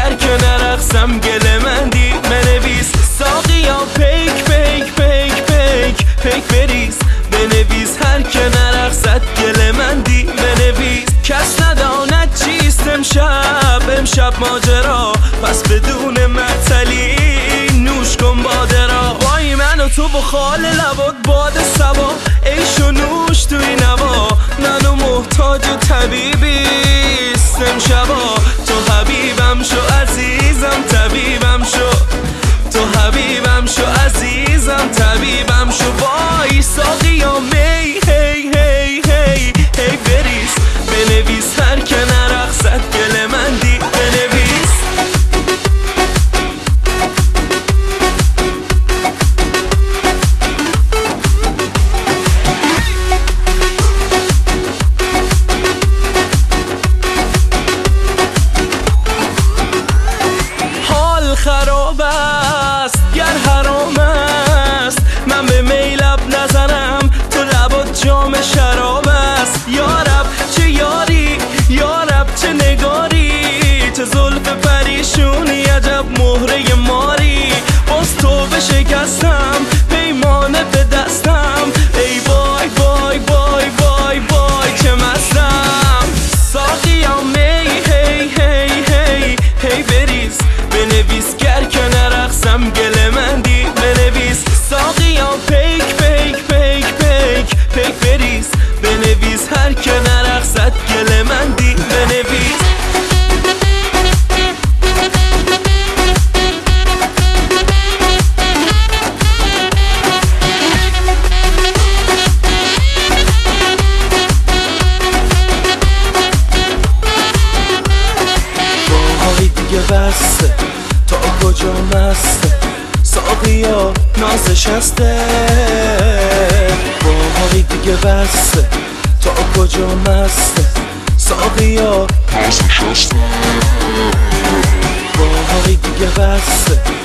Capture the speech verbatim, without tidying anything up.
گر که نرقصم گله مندی بنویس ساقیا پیک پیک پیک پیک پیک بریز بنویس هر که نرقصد گله مندی بنویس کس نداند چیست امشب امشب ماجرا پس بدون معطلی نوش کن باده را وای من و تو با خال لبات باد سبا عیش و نوش توی نوا منو محتاج طبیبیست امشبا تو حبیبم شو عزیزم طبیبم شو تو حبیبم شو عزیزم طبیبم شو وای ساقیا می هی هی هی هی بریز بنویس هر که نرقصد گله مندی بنویس حال خراب است گر حرام است من به میلب نزنم تو لبات جام شراب است یارب چه یاری یارب چه نگاری چه زلف پریشونی عجب مهره ماری باز تو به شکستم پیمانه به دستم ای وای وای وای وای وای چه مستم ساقیا می هی هی هی هی بریز بنویس گر که نرقصم گله مندی بنویس ساقیا پیک پیک پیک پیک پیک بریز بنویس هر که نرقصد گله مندی بنویس باهای دیگه بسته تا کجا مسته ساقیا نازش هسته باهای دیگه بسته تا کجا مسته ساقیا نازش هسته باهای دیگه بسته